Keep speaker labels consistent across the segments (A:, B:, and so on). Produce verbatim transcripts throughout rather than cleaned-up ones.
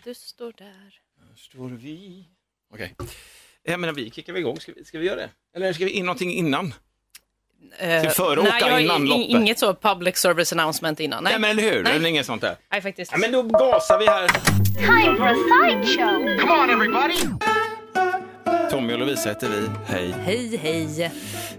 A: du står där.
B: Står vi. Okej. Okay. Jag menar, vi kickar vi igång. Ska vi, ska vi göra det? Eller ska vi in någonting innan?
A: Uh,
B: till före åka
A: nej,
B: innan loppet?
A: Inget så public service announcement innan. Nej,
B: nej men eller hur? Nej. Det är inget sånt där.
A: Nej, faktiskt.
B: Ja, men då gasar vi här.
C: Time for a sideshow.
B: Come on everybody! Tommy och Lovisa heter vi. Hej.
A: Hej, hej.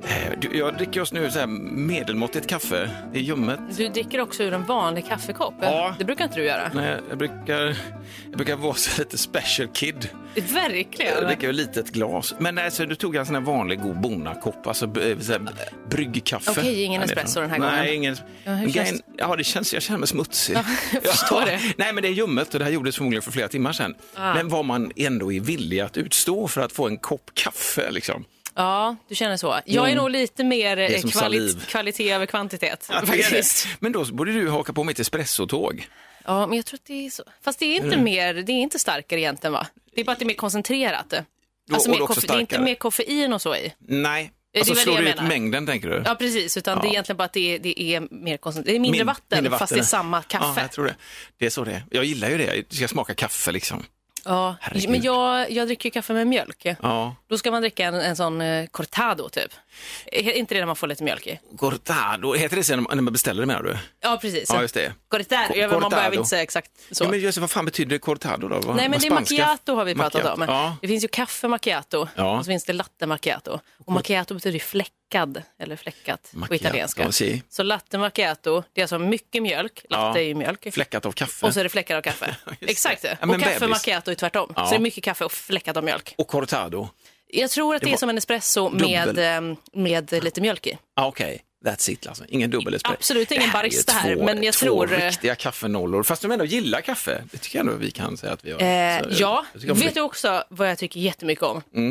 B: Jag dricker oss nu så här medelmåttigt kaffe. Det är ljummet.
A: Du dricker också ur en vanlig kaffekopp.
B: Ja.
A: Det brukar inte du göra.
B: Nej, jag brukar, jag brukar vara så lite special kid.
A: Verkligen.
B: Jag dricker ett litet glas. Men alltså, du tog en sån här vanlig god bonnakopp. Alltså så här, bryggkaffe.
A: Okej, okay, ingen espresso den här gången.
B: Nej, ingen.
A: Ja, hur
B: känns... ja, det känns, jag känner mig smutsig.
A: Ja, jag förstår det.
B: Nej, men det är ljummet och det här gjordes förmodligen för flera timmar sedan. Ah. Men vad man ändå är villig att utstå för att få en kopp kaffe liksom.
A: Ja, du känner så. Jag är mm. nog lite mer
B: kvali-
A: kvalitet över kvantitet.
B: Ja, faktiskt. Men då borde du haka på mitt espressotåg.
A: Ja, men jag tror att det är så. Fast det är inte mm. mer, det är inte starkare egentligen, va? Det är bara att det är mer koncentrerat.
B: Då,
A: alltså, mer
B: koffein,
A: det är inte mer koffein och så i.
B: Nej. Alltså
A: det
B: slår du ut mängden, tänker du?
A: Ja, precis. Utan
B: ja.
A: det är egentligen bara att det är, det är mer koncentrerat. Det är mindre,
B: Min,
A: vatten,
B: mindre vatten,
A: fast det är samma kaffe.
B: Ja, jag tror det. Det är så det är. Jag gillar ju det. Jag ska smaka kaffe liksom.
A: Ja, herregud. Men jag, jag dricker kaffe med mjölk.
B: Ja.
A: Då ska man dricka en, en sån eh, cortado typ. Är inte det när man får lite mjölk i?
B: Cortado, heter det sen när man beställer det, menar du?
A: Ja, precis.
B: Ja, just det.
A: Cortado,
B: Co-
A: man behöver inte säga exakt så.
B: Ja, men just, vad fan betyder cortado då? Vad,
A: Nej, men
B: vad
A: det är
B: spanska?
A: macchiato har vi pratat
B: macchiato.
A: om.
B: Ja.
A: Det finns ju kaffe macchiato
B: ja.
A: och så finns det latte macchiato. Och macchiato betyder fläckad eller fläckat macchiato. På italienska.
B: Ja, si.
A: Så latte macchiato, det är alltså mycket mjölk. Latte
B: ja.
A: är ju mjölk.
B: Fläckat av kaffe.
A: Och så är det fläckad av kaffe. Exakt det.
B: Ja,
A: och kaffe
B: bebis.
A: macchiato är tvärtom. Ja. Så det är mycket kaffe och fläckat av mjölk.
B: Och cortado?
A: Jag tror att det, det är som en espresso med, med lite mjölk i.
B: Ah, okej. Okay. That's it alltså. Ingen dubbel espresso.
A: Absolut ingen barista här,
B: två,
A: men jag
B: två
A: tror...
B: riktiga kaffenollor. Fast de ändå gillar kaffe. Det tycker jag ändå vi kan säga att vi har.
A: Eh,
B: så,
A: ja, vet
B: det.
A: du också vad jag tycker jättemycket om?
B: Mm.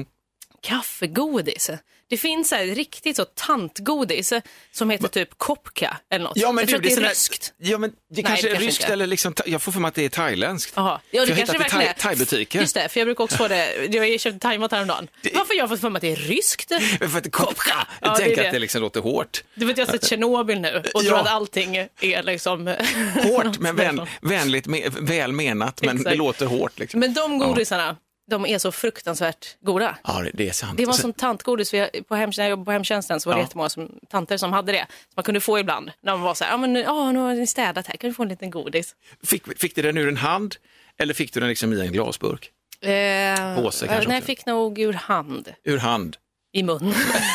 A: Kaffegodis. Det finns här riktigt så tantgodis som heter typ kopka eller något.
B: Ja, men
A: jag tror
B: du,
A: att det är
B: sådär,
A: ryskt.
B: Ja, men det
A: Nej,
B: kanske
A: det
B: är
A: kanske
B: ryskt
A: inte.
B: eller liksom, jag får för mig att det är thailändskt.
A: Jaha, ja, det
B: för
A: kanske
B: jag
A: verkligen
B: thai, thai-butiker.
A: Just det, för jag brukar också få det. Jag köpte thaimat häromdagen. Det... Varför har jag fått för mig att det är ryskt?
B: För att det kopka. Jag
A: ja,
B: tänker
A: det
B: att det liksom låter hårt.
A: Du vet, jag har sett Tjernobyl nu och
B: ja.
A: tror att allting är liksom...
B: hårt, men vän, vänligt, me, väl menat, men
A: Exakt.
B: Det låter hårt. Liksom.
A: Men de godisarna... Ja. De är så fruktansvärt goda.
B: Ja, det är sant.
A: Det var som tantgodis. För jag, på hemtjänsten, jag jobbade på hemtjänsten så var det
B: ja.
A: jättemånga som, tanter som hade det. Som man kunde få ibland. När man var så här, ja men åh, nu har ni städat här. Kan du få en liten godis?
B: Fick, fick du den ur en hand eller fick du den liksom i en glasburk?
A: Eh,
B: Påse kanske?
A: Nej, jag fick nog ur hand.
B: Ur hand?
A: I mun.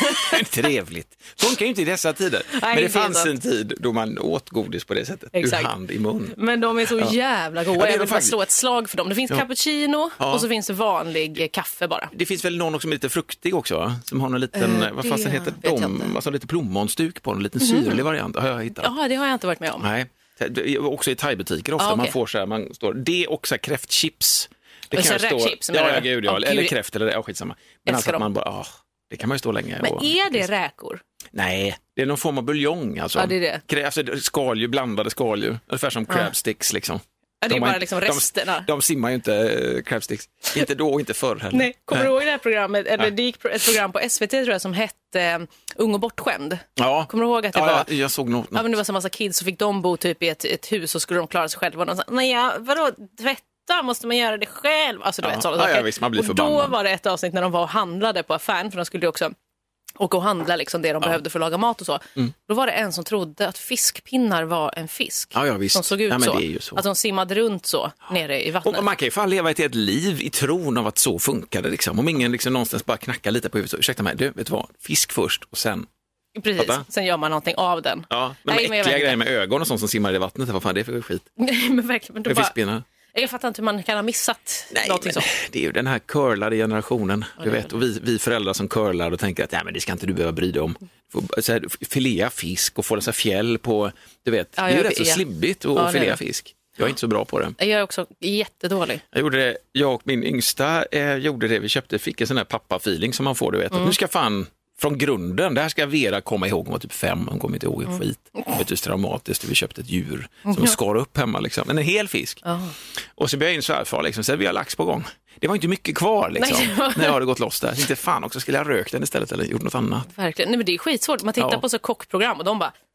B: Trevligt. Funkar ju inte i dessa tider. Nej, men det fanns en tid då man åt godis på det sättet. Exakt. Ur hand i mun.
A: Men de är så ja. jävla goda. Ja, jag vill bara slå ett slag för dem. Det finns ja. cappuccino ja. och så finns det vanlig kaffe bara.
B: Det finns väl någon som är lite fruktig också, va? Som har någon liten, uh, vad fast den heter, de, alltså lite plommonstug på en liten mm. syrlig variant. Har jag hittat.
A: Ja, det har jag inte varit med om.
B: Nej. Också i thaibutiker ofta. Ah, okay. Man får så här, man står, det är också kräftchips. Det
A: och
B: kan
A: så
B: stå,
A: chips,
B: ja, ja, gud, ja.
A: Oh,
B: eller kräft eller ja, skitsamma. Men alltså att man bara, ah, det kan man ju stå länge.
A: Men
B: och,
A: är det räkor?
B: Nej, det är någon form av buljong alltså.
A: Ja, det är det.
B: Alltså, skaldjur, blandade skaldjur. Ungefär som
A: ja.
B: crab sticks liksom.
A: Ja, det är
B: de
A: bara
B: har,
A: liksom resterna.
B: De, de simmar ju inte uh, crab sticks. Inte då och inte förr heller.
A: Nej, kommer du ihåg det här programmet? Eller ja. det gick ett program på S V T tror jag som hette um, Ung och bortskämd.
B: Ja.
A: Kommer du ihåg att det
B: ja,
A: var...
B: Ja, jag såg något.
A: Ja, men det var så massa kids så fick de bo typ i ett, ett hus och skulle de klara sig själva. Och de sa, nej, ja, vadå, tvätta, måste man göra det själv? Alltså, du
B: ja.
A: vet, sådana
B: ja, ja, visst, man blir
A: och
B: förbannad.
A: då var det ett avsnitt när de var och handlade på affären, för de skulle ju också åka och handla liksom det de ja. behövde för att laga mat och så. Mm. Då var det en som trodde att fiskpinnar var en fisk.
B: Ja, ja, visst.
A: Som såg ut
B: ja,
A: så.
B: Det är ju så.
A: Att de simmade runt så, nere i vattnet.
B: Och man kan ju fan leva ett helt liv i tron av att så funkar det liksom. Om ingen liksom någonstans bara knackar lite på huvudet så, ursäkta mig, du, vet du vad? Fisk först och sen...
A: Precis, Pata? Sen gör man någonting av den.
B: Ja, men Nej, de äckliga grejer med ögon och sånt som simmar i vattnet, vad fan det är för skit?
A: Nej, men verkligen. Men
B: för
A: bara...
B: fiskpinnar.
A: Jag fattar inte hur man kan ha missat
B: Nej,
A: någonting
B: men
A: så.
B: Det är ju den här curlade generationen, ja, du vet. Och vi, vi föräldrar som curlar och tänker att nej, men det ska inte du behöva bry dig om. Så här, filea fisk och få en så här fjäll på, du vet. Ja, det är ju rätt så slibbigt att ja, filea fisk. Jag är inte så bra på det.
A: Jag är också jättedålig.
B: Jag gjorde det, jag och min yngsta eh, gjorde det. Vi köpte, fick en sån här pappa-feeling som man får, du vet. Mm. Att nu ska fan... Från grunden, det här ska Vera komma ihåg. Hon var typ fem, hon kommer inte ihåg en skit. Mm. Det är traumatiskt, vi köpte ett djur som mm. skar upp hemma. Liksom. En hel fisk. Oh. Och så började jag in så här för, liksom, så vi har lax på gång. Det var inte mycket kvar liksom, Nej. när jag hade gått loss där. Inte fan också, skulle jag rökt den istället eller gjort något annat.
A: Verkligen, nej men det är skitsvårt. Man tittar ja. på så kockprogram och de bara,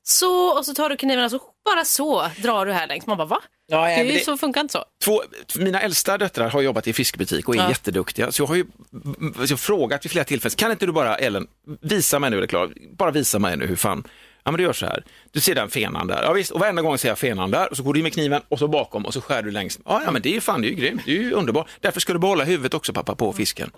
A: så, och så tar du kniven och så bara så drar du här längs. Man bara, va?
B: Ja,
A: det är ju
B: det,
A: så funkar inte så.
B: Två, mina äldsta döttrar har jobbat i fiskbutik och är
A: ja.
B: jätteduktiga. Så jag har ju jag har frågat vid flera tillfällen, kan inte du bara, Ellen, visa mig nu, är det klart, bara visa mig nu hur fan. Ja, men du gör så här. Du ser den fenan där. Ja visst, och varenda gång ser jag fenan där och så går du med kniven och så bakom och så skär du längs. Ja, ja men det är ju fan, det är ju grymt. Det är ju underbart. Därför ska du behålla huvudet också, pappa, på fisken.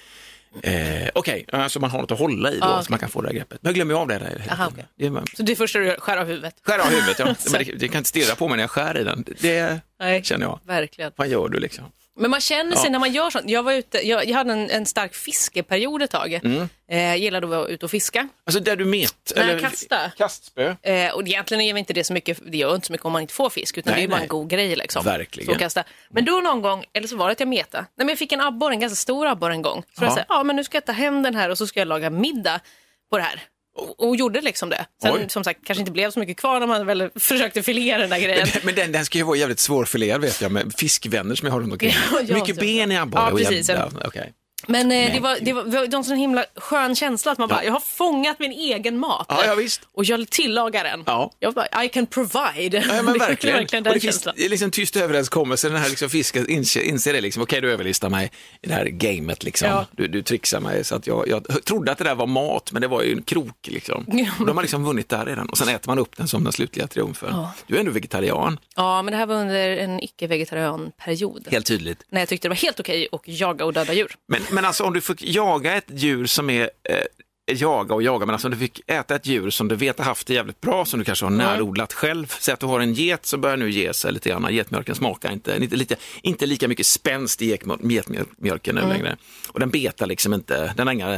B: Eh, Okej, okay. Alltså man har något att hålla i då, ah, okay. så man kan få det här greppet. Men jag glömmer av det där.
A: Aha, okay.
B: det är,
A: så det är första du gör, skär av huvudet?
B: Skär av huvudet, ja. Men det, det kan inte stirra på mig när jag skär i den. Det Nej, känner jag.
A: Verkligen.
B: Vad gör du liksom?
A: Men man känner sig ja. när man gör sånt. Jag var ute, jag, jag hade en, en stark fiskeperiod ett tag. Mm. Eh, gillade att vara ute och fiska.
B: Alltså där du met?
A: Nej,
B: eller
A: kasta.
B: Kastspö?
A: Eh, och egentligen är inte det så mycket, det gör inte så mycket om man inte får fisk, utan nej, det är bara nej. en god grej liksom.
B: Verkligen.
A: Kasta. Men då någon gång, eller så var det att jag meta. Nej, men jag fick en abborre, en ganska stor abborre en gång. Så ja. jag sa, ja men nu ska jag ta hem den här och så ska jag laga middag på det här. Och, och gjorde liksom det. Sen Oj. som sagt, kanske inte blev så mycket kvar när man väl försökte filera den där grejen.
B: Men, men den, den ska ju vara jävligt svårfilerad, vet jag, med fiskvänner som jag har runt omkring. Ja, ja, mycket ben i abborre.
A: Ja, precis.
B: Ja, okay.
A: Men eh, det, var, det var, det var en sån himla skön känsla att man bara, ja. jag har fångat min egen mat.
B: Ja, ja, visst.
A: Och jag tillagar den.
B: Ja.
A: Jag bara, I can provide.
B: Ja, men verkligen.
A: verkligen
B: och det finns det är liksom tyst överenskommelse, den här liksom fisken inser, inser det liksom, okej okay, du överlistar mig i det här gamet liksom. Ja. Du, du trixar mig så att jag, jag trodde att det där var mat, men det var ju en krok liksom. Ja. De har liksom vunnit där redan och sen äter man upp den som den slutliga triumfen. Ja. Du är ändå vegetarian.
A: Ja, men det här var under en icke-vegetarian-period.
B: Helt tydligt.
A: När jag tyckte det var helt okej att jaga och döda djur.
B: Men, men alltså om du får jaga ett djur som är eh, jaga och jaga, men alltså om du fick äta ett djur som du vet har haft det jävligt bra, som du kanske har mm. närodlat själv, så att du har en get så börjar nu ge sig lite grann. Getmjölken smakar inte, inte, lite, inte lika mycket spänst i getmjölken nu mm. längre. Och den betar liksom inte, den har inga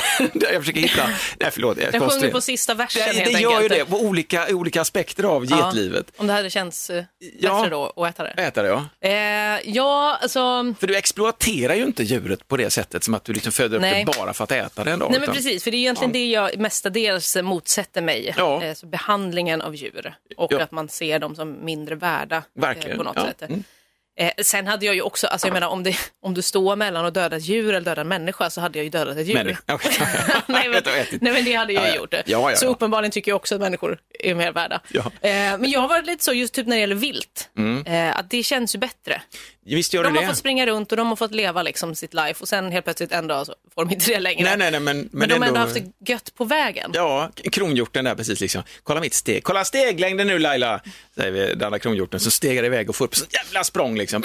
B: jag försöker hitta, nej förlåt. Jag
A: den sjunger på sista versen
B: det,
A: helt
B: det gör
A: enkelt.
B: ju det, på olika, olika aspekter av ja. getlivet.
A: Om det hade känts uh,
B: ja.
A: bättre då att äta det.
B: Äta det, ja.
A: Eh, ja, alltså...
B: För du exploaterar ju inte djuret på det sättet som att du liksom föder nej. upp det bara för att äta det en dag.
A: Nej, men utan... precis, för det är egentligen ja. det jag mestadels motsätter mig.
B: Ja.
A: Eh, så behandlingen av djur och ja. att man ser dem som mindre värda eh, på något ja. sätt. Mm. Eh, sen hade jag ju också, alltså jag menar om, det, om du står mellan och döda ett djur eller döda en människa så hade jag ju dödat ett djur.
B: Människa. Okay.
A: nej, men, nej men det hade jag ju
B: ja,
A: gjort.
B: Ja, ja, ja.
A: Så uppenbarligen tycker jag också att människor är mer värda. Ja. Eh, men jag har varit lite så just typ när det gäller vilt. Mm. Eh, att det känns ju bättre.
B: Visst gör
A: de
B: det
A: har fått springa runt och de har fått leva liksom sitt life och sen helt plötsligt en dag så får de inte det längre.
B: Nej, nej, nej, men, men,
A: men de
B: har
A: ändå haft det gött på vägen.
B: Ja, kronhjorten där precis liksom. Kolla mitt steg. Kolla steglängden nu Laila, säger vi den där kronhjorten som stegar iväg och får upp så jävla språng liksom.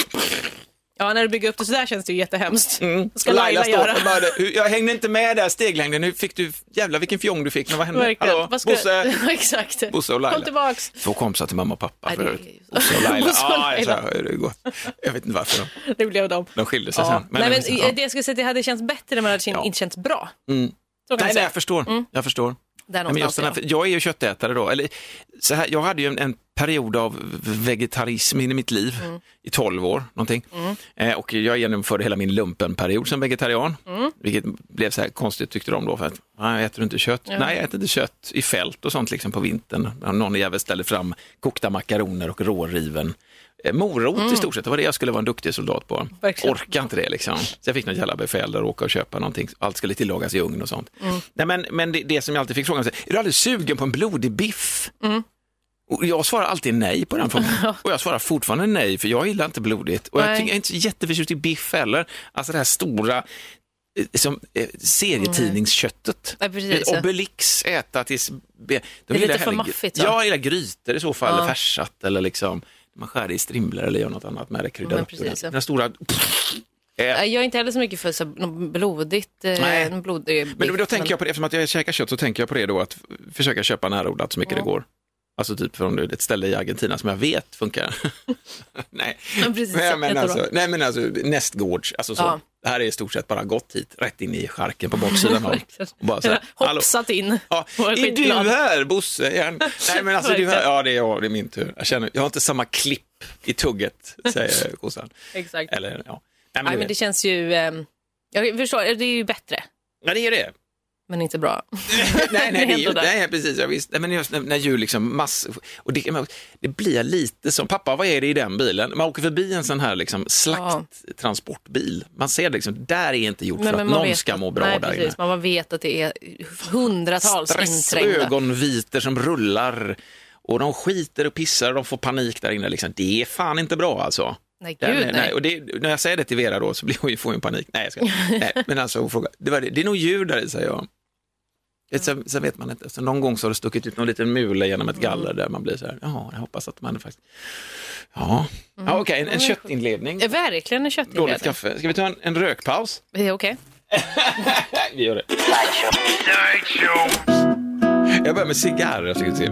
A: Ja, när du bygger upp det så där känns det ju jättehemskt.
B: Mm.
A: Ska Laila, Laila göra?
B: Bara, jag hängde inte med där steglängden. Nu fick du, jävla vilken fjong du fick. Men vad hände?
A: Verkligen.
B: Hallå,
A: vad ska...
B: Bosse.
A: Exakt.
B: Bosse och Laila.
A: Kom tillbaks.
B: Två kompisar till mamma och pappa.
A: Nej,
B: för
A: det...
B: Bosse och Laila.
A: Bosse och Laila.
B: Ah, jag, så, jag vet inte varför. De,
A: det blev de.
B: De skilde sig
A: ja.
B: sen.
A: Men, nej, men sen, ja. det jag skulle säga att det hade känts bättre men det hade ja. inte känts bra.
B: Mm. Nej, nej, jag förstår. Mm. Jag förstår.
A: Nej,
B: men just här, jag är ju köttätare då. Eller, så här, jag hade ju en, en period av vegetarism i mitt liv mm. i tolv år någonting. Mm. Eh, och jag genomförde hela min lumpenperiod som vegetarian. Mm. Vilket blev så här konstigt tyckte de då. För att, nej, äter du inte kött? Mm. Nej, jag äter inte kött i fält och sånt liksom på vintern. Någon jävel ställde fram kokta makaroner och råriven eh, morot mm. i stort sett. Det var det jag skulle vara en duktig soldat på.
A: Verkligen.
B: Orkar inte det liksom. Så jag fick något jävla befäl där och åka och köpa någonting. Allt skulle tillagas i ugn och sånt. Mm. Nej, men men det, det som jag alltid fick frågan, är du aldrig sugen på en blodig biff? Mm. Och jag svarar alltid nej på den frågan. Och jag svarar fortfarande nej, för jag gillar inte blodigt. Och nej. jag tycker jag är inte jätteförtjust i biff heller. Alltså det här stora som, eh, serietidningsköttet.
A: Nej,
B: Obelix äta tills... De
A: det är lite för maffigt.
B: Ja, jag gillar grytor i så fall. Ja. Eller färsat eller liksom... Man skär det i strimlor eller gör något annat med det. Kryddar upp den. Den stora...
A: Jag är inte heller så mycket för så blodigt. Nej. Blodig
B: men då, då tänker men... jag på det, eftersom att jag käkar kött så tänker jag på det då att försöka köpa närodlat så mycket ja. det går. Alltså typ från ett ställe i Argentina som jag vet funkar. nej.
A: Ja, precis,
B: nej, men alltså, nej men alltså nästgårds, alltså så. Ja. Det här är i stort sett bara gått hit, rätt in i skärken på baksidan. och bara så här,
A: hoppsat in.
B: Ja, är du här, Bosse? Igen? Nej men alltså, du här, ja det är jag, det är min tur. Jag känner, jag har inte samma klipp i tugget, säger kossan.
A: Exakt.
B: Eller, ja. Nej, men,
A: nej, men det känns ju, eh, jag förstår, det är ju bättre.
B: Ja, det är det.
A: Men inte bra.
B: nej, nej, det är ju, nej, precis. Jag visst. Nej, men just när, när djur liksom mass... Och det, det blir lite som... Pappa, vad är det i den bilen? Man åker förbi en sån här liksom slakttransportbil. Man ser liksom, där är inte gjort men, för att någon vet, ska må bra nej, där precis, inne.
A: Man vet att det är hundratals inträngda.
B: Stressögonviter som rullar och de skiter och pissar och de får panik där inne. Liksom. Det är fan inte bra alltså.
A: Nej, gud, nej.
B: nej. Och det, när jag säger det till Vera då så blir hon ju, får hon panik. Nej, jag ska, nej, men alltså hon frågar, det, var det, det är nog djur där, säger jag. Mm. Sen, sen vet man inte. Så någon gång så har det stuckit ut någon liten mule genom ett galler mm. där man blir så här, ja, jag hoppas att man faktiskt... Ja, mm. ja okej, okay, en, en köttinledning.
A: Ja, verkligen en köttinledning.
B: Dåligt kaffe. Ska vi ta en, en rökpaus?
A: Det är okej.
B: Okay. Vi gör det. Jag börjar med cigarr. Jag tycker det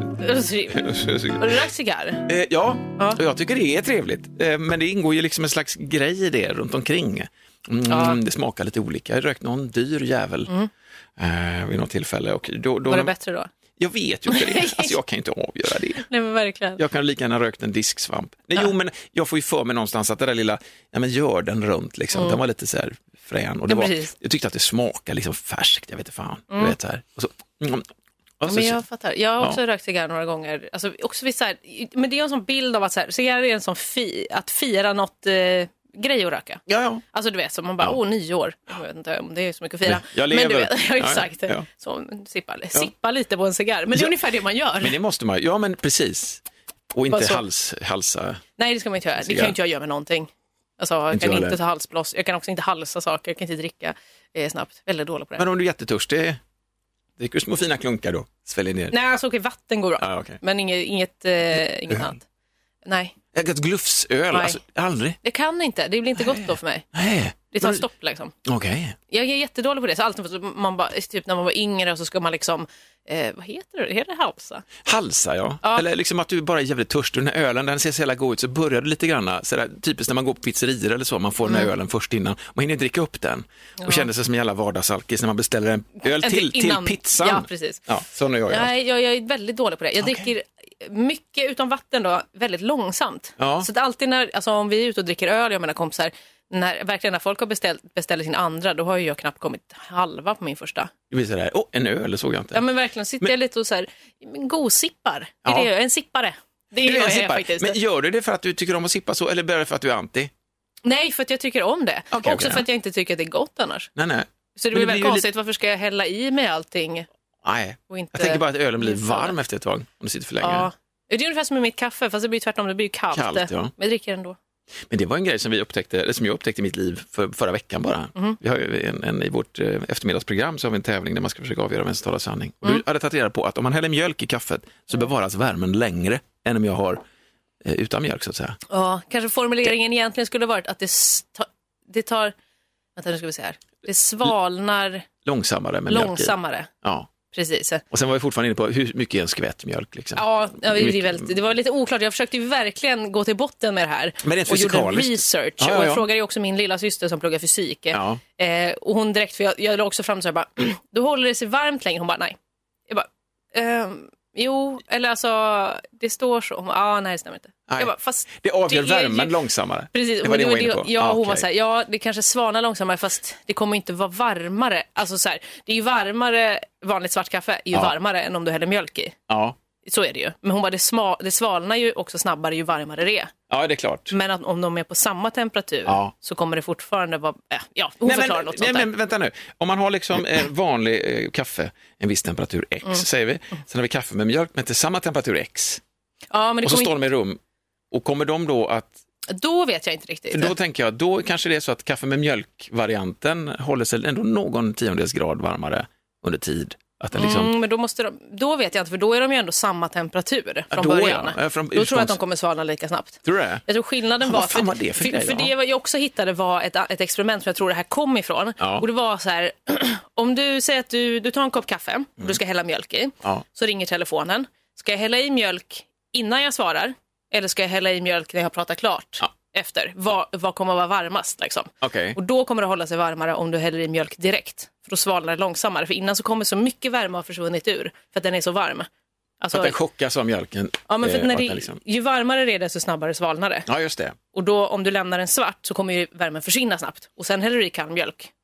B: är
A: trevligt. Har du rökt cigarr?
B: Eh, ja, ja, jag tycker det är trevligt. Eh, men det ingår ju liksom en slags grej i det runt omkring. Mm, ja. Det smakar lite olika. Jag har rökt någon dyr jävel mm. eh, vid något tillfälle. Och då, då,
A: var det bättre då?
B: Jag vet ju inte det. Alltså, jag kan inte avgöra det.
A: Nej, men verkligen.
B: Jag kan lika gärna rökt en disksvamp. Nej, ja. Jo, men jag får ju för mig någonstans att det där lilla, ja men gör den runt liksom. Mm. Den var lite så här frän. Och det ja, var, jag tyckte att det smakade liksom färskt. Jag vet inte fan. Mm. Du vet så här. Och så... Mm.
A: Ja, men jag fattar. Jag har också ja. rökt cigarr några gånger. Alltså, också så här, men det är en sån bild av att så här, cigarr är en sån fi, att fira något eh, grej att röka.
B: Ja, ja.
A: Alltså du vet, så man bara, ja. åh, nio år. Jag vet inte om det är så mycket att fira.
B: Jag lever.
A: Men du vet, ja, exakt.
B: Ja, ja.
A: Så sippa, sippa lite på en cigarr. Men det är ja. ungefär det man gör.
B: Men det måste man, ja men precis. Och inte hals, halsa.
A: Nej, det ska man inte göra. Det kan ju inte jag göra med någonting. Alltså, jag inte kan inte ta halsblås. Jag kan också inte halsa saker. Jag kan inte dricka eh, snabbt. Väldigt dålig på det.
B: Men om du är jättetörstig, dricker du små fina klunkar då? Sväljer ner.
A: Nej, alltså okej, vatten går bra.
B: Ah, okay.
A: Men inget, inget, eh, inget annat. Nej.
B: Jag har ett glufsöl, alltså, aldrig.
A: Det kan inte, det blir inte Nej. gott då för mig.
B: Nej.
A: Det tar stopp liksom.
B: Okej. Okay.
A: Jag är jättedålig på det. Så alltid man bara, typ när man var yngre och så ska man liksom, eh, vad heter det? Heter det halsa?
B: Halsa, ja. ja. Eller liksom att du bara är jävligt törstig. Den här ölen, den ser så jävla god ut, så börjar du lite grann. Sådär, typiskt när man går på pizzerier eller så, man får mm. den här ölen först innan. Man hinner dricka upp den. Ja. Och känner sig som en jävla vardagsalkis när man beställer en öl till,
A: innan,
B: till pizzan.
A: Ja, precis.
B: Ja, så nu gör jag.
A: Nej, jag, jag är väldigt dålig på det. Jag okay. dricker mycket utan vatten då, väldigt långsamt. Ja. Så att alltid när, alltså om vi är ute och dricker öl, jag menar kompisar, när, verkligen när folk har beställt, beställt sin andra, då har ju jag knappt kommit halva på min första.
B: Det blir sådär, åh, oh, en öl, såg jag inte.
A: Ja, men verkligen, sitter men... jag lite och så här, godsippar.
B: Ja.
A: Är det en sippare? Det är, är jag är faktiskt.
B: Men gör du det för att du tycker om att sippa så, eller bara det för att du är anti?
A: Nej, för att jag tycker om det. Okay, också okay. för att jag inte tycker att det är gott annars.
B: Nej, nej.
A: Så det blir väldigt konstigt, lite... varför ska jag hälla i mig allting?
B: Nej, och inte... jag tänker bara att ölen blir varm efter ett tag, om du sitter för länge. Ja. Det
A: är ungefär som med mitt kaffe, fast det blir tvärtom, det blir kallt. kallt ja. Men jag dricker ändå.
B: Men det var en grej som vi upptäckte, eller som jag upptäckte i mitt liv för, förra veckan bara. Mm. Vi har ju en, en, i vårt eh, eftermiddagsprogram så har vi en tävling där man ska försöka avgöra vem som talar sanning. Och mm. du hade tagit reda på att om man häller mjölk i kaffet så bevaras värmen längre än om jag har eh, utan mjölk så att säga.
A: Ja, kanske formuleringen det... egentligen skulle varit att det, sta- det tar, vänta nu ska vi se här, det svalnar
B: långsammare med
A: långsammare.
B: mjölk i. Ja.
A: Precis.
B: Och sen var vi fortfarande inne på hur mycket är en skvätt mjölk liksom.
A: Ja, det, är väldigt, det var lite oklart. Jag försökte ju verkligen gå till botten med det här.
B: Men det
A: och gjorde research.
B: Ja, ja, ja.
A: Och jag frågade ju också min lilla syster som pluggar fysik.
B: Ja.
A: Eh, och hon direkt, för jag, jag la också fram så här bara, då håller det sig varmt länge. Hon bara, nej. Jag bara, ehm, jo, eller alltså, det står så. Hon bara, ah, nej, det stämmer inte. Jag bara, fast
B: det avgör
A: det
B: värmen
A: ju...
B: långsammare.
A: Precis,
B: det var det,
A: det,
B: var det,
A: ja,
B: ah,
A: hon
B: okay.
A: var så här, ja, det kanske svalnar långsammare, fast det kommer inte vara varmare. Alltså så här, det är ju varmare, vanligt svart kaffe är ju ja. varmare än om du häller mjölk i.
B: Ja.
A: Så är det ju. Men hon bara, det, sma- det svalnar ju också snabbare ju varmare det är.
B: Ja, det är klart.
A: Men att om de är på samma temperatur ja. så kommer det fortfarande vara, äh, ja, hon
B: nej,
A: förklarar
B: men,
A: något
B: nej,
A: sånt där.
B: Men vänta nu, om man har liksom eh, vanlig eh, kaffe, en viss temperatur X, mm. säger vi. Sen har vi kaffe med mjölk, men till samma temperatur X.
A: Ja, men det
B: och så
A: kommer...
B: står de i rum. Och kommer de då att...
A: Då vet jag inte riktigt.
B: Då tänker jag, då kanske det är så att kaffe med mjölk-varianten håller sig ändå någon tiondels grad varmare under tid. Att den liksom...
A: mm, men då, måste de, då vet jag inte, för då är de ju ändå samma temperatur från
B: ja, då,
A: början.
B: Ja. Från,
A: då tror jag
B: från...
A: att de kommer svalna lika snabbt.
B: Tror du det?
A: Jag tror skillnaden
B: ja,
A: var...
B: För, var det för, för,
A: för, för det jag också hittade var ett, ett experiment som jag tror det här kom ifrån.
B: Ja.
A: Och det var så här, om du säger att du, du tar en kopp kaffe mm. och du ska hälla mjölk i, ja. så ringer telefonen. Ska jag hälla i mjölk innan jag svarar? Eller ska jag hälla i mjölk när jag pratar klart ja. efter? Vad, vad kommer att vara varmast? Liksom?
B: Okay.
A: Och då kommer det hålla sig varmare om du häller i mjölk direkt. För då svalnar det långsammare. För innan så kommer så mycket värme ha försvunnit ur. För att den är så varm.
B: Alltså, att den chockas av mjölken.
A: Ja, men för
B: eh,
A: när det, liksom... ju varmare det är, så snabbare svalnar det.
B: Ja, just det.
A: Och då om du lämnar den svart så kommer ju värmen försvinna snabbt. Och sen häller du i kall mjölk.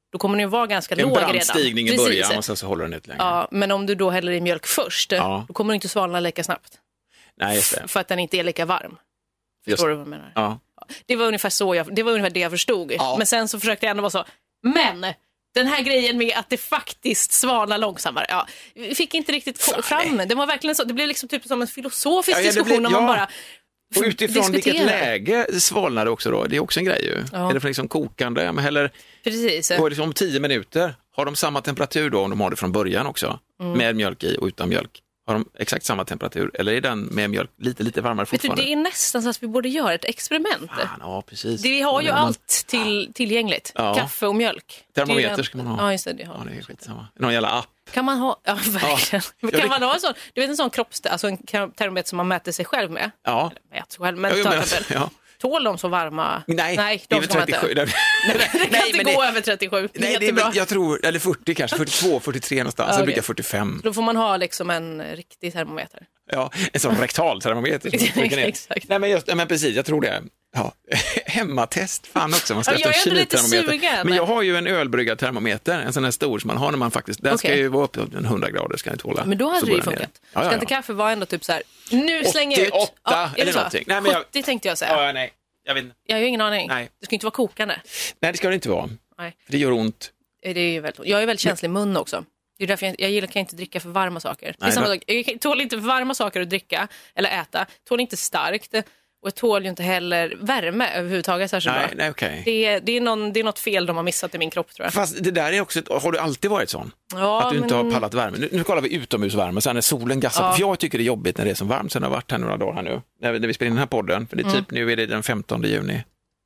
A: då kommer den ju vara ganska
B: en
A: låg redan.
B: En brant stigning i början och sen så håller den ut längre.
A: Ja, men om du då häller i mjölk först, ja. då kommer den inte svalna lika snabbt.
B: Nej, just det.
A: För att den inte är lika varm. Förstår du vad jag menar?
B: Ja.
A: Det var ungefär så jag, det var ungefär det jag förstod.
B: Ja.
A: Men sen så försökte jag ändå vara så, men den här grejen med att det faktiskt svalnar långsammare, ja, vi fick inte riktigt Fan, fram. Nej. Det var verkligen så, det blev liksom typ som en filosofisk ja, ja, diskussion blev, om man ja. bara
B: och utifrån vilket läge svalnar det också då? Det är också en grej ju. Ja. Är det för liksom kokande? Eller,
A: precis.
B: Går det liksom om tio minuter? Har de samma temperatur då om de har det från början också? Mm. Med mjölk i och utan mjölk? Har de exakt samma temperatur? Eller är den med mjölk lite, lite varmare fortfarande?
A: Vet du, det är nästan så att vi borde göra ett experiment.
B: Fan, ja, precis.
A: Vi har ju
B: man...
A: allt till, tillgängligt. Ja. Kaffe och mjölk.
B: Termometer ska man ha.
A: Ja, just det. Det, har
B: ja, det är skitsamma. Någon jävla app.
A: Kan man ha, ja verkligen. Ja. Kan man ha en sån, du vet en sån kropps, alltså en termometer som man mäter sig själv med?
B: Ja.
A: Eller mäter sig själv, men,
B: ja,
A: men
B: alltså, ja.
A: Tål de så varma?
B: Nej,
A: Nej de
B: ska trettiosju.
A: Man inte. Nej, det kan nej, inte gå det... över trettiosju.
B: Nej, det är väl, jag tror, eller fyrtio kanske, fyrtiotvå, fyrtiotre någonstans. Okay. Sen brukar fyrtiofem.
A: Då får man ha liksom en riktig termometer.
B: Ja, en sån rektal termometer.
A: Exakt.
B: Nej, men, just, men precis, jag tror det. Ja. Hemmatest, fan också. Man ska
A: ja, jag är lite sugen.
B: Men jag har ju en ölbryggad termometer, en sån här stor som man har när man faktiskt, den okay. ska ju vara upp till hundra grader, ska ni tåla.
A: Men då hade det ju funkat. Ja, ja, ja. Ska inte kaffe vara ändå typ så här, nu slänger jag ut.
B: åttioåtta ja, eller någonting. Nej, men jag...
A: sjuttio tänkte jag säga.
B: Ja, nej. Jag, vet...
A: jag har ju ingen aning.
B: Nej.
A: Det ska inte vara kokande.
B: Nej, det ska det inte vara.
A: Nej.
B: För det gör ont.
A: Det är ju väldigt... Jag är väldigt känslig i munnen också. Det är därför jag, jag gillar kan inte dricka för varma saker. Nej, det är samma sak. Jag tål inte för varma saker att dricka eller äta. Tål inte starkt. Och jag tål ju inte heller värme överhuvudtaget särskilt
B: nej,
A: bra.
B: Nej, okay.
A: det, är, det, är någon, det är något fel de har missat i min kropp, tror jag.
B: Fast det där är också, har du alltid varit sån?
A: Ja,
B: att du
A: men...
B: inte har pallat värme. Nu, nu kollar vi utomhusvärme, sen är solen gassar. Ja. För jag tycker det är jobbigt när det är som varmt. Sen har jag varit här några dagar här nu. När vi, när vi spelar in den här podden. För det är mm. typ, nu är det den femtonde juni.